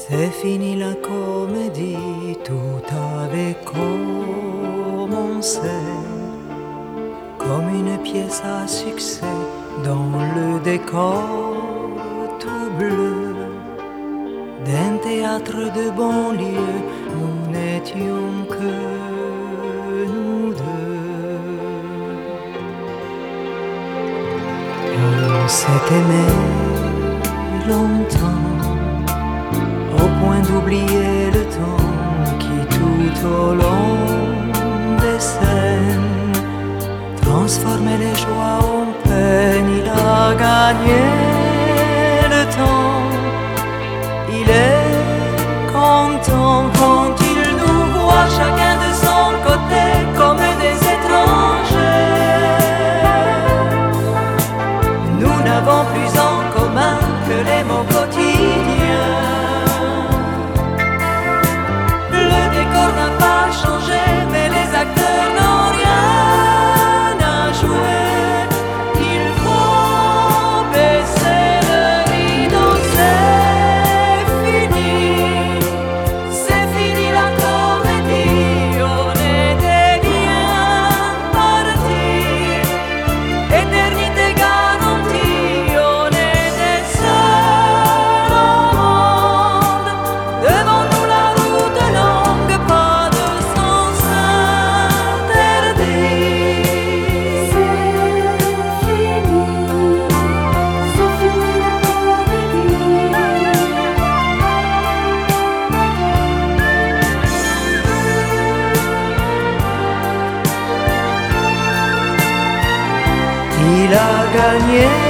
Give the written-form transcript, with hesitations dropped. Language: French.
C'est fini la comédie, tout avait commencé comme une pièce à succès dans le décor tout bleu d'un théâtre de banlieue. Nous n'étions que nous deux. On s'est aimé longtemps au point d'oublier le temps qui tout au long des scènes transformait les joies en peine. Il a gagné le temps, il est content quand il nous voit chacun de son côté comme des étrangers. Nous n'avons plus en commun que les mots quotidiens. Il a gagné